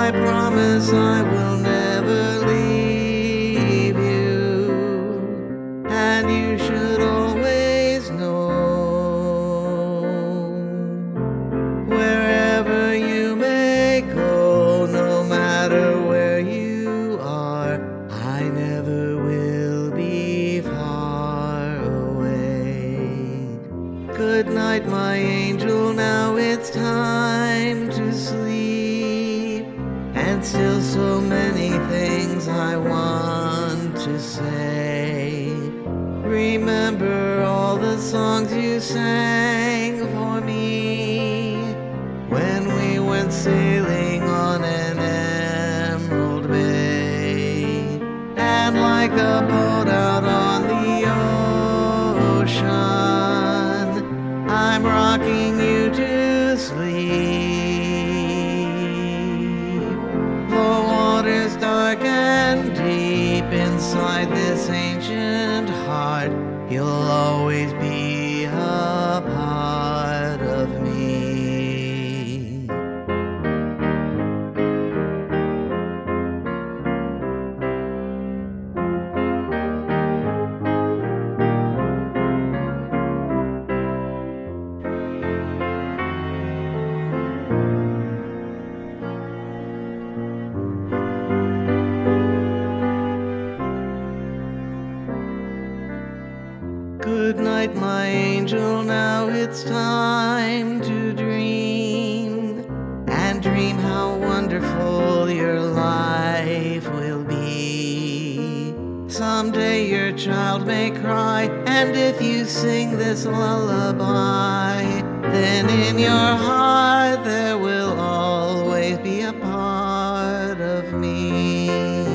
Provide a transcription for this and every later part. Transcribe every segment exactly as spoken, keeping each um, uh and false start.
I promise I will never leave you, and you should always know, wherever you may go, no matter where you are, I never will be far away. Good night, my angel, now it's time to sleep, and still so many things I want to say. Remember all the songs you sang for me when we went sailing on an emerald bay, and like a boat out on the ocean, I'm rocking you to sleep. The water's dark and deep inside this ancient heart. You'll always be a part of me. Good night, my angel, now it's time to dream, and dream how wonderful your life will be. Someday your child may cry, and if you sing this lullaby, then in your heart there will always be a part of me.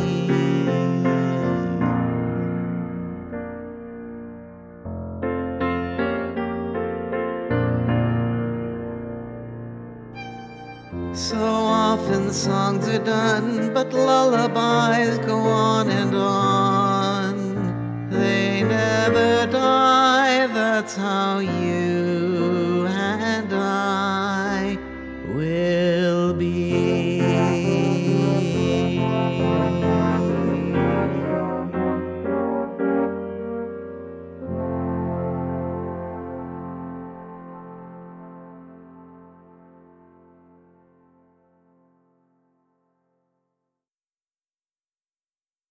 So often songs are done, but lullabies go on and on. They never die, that's how you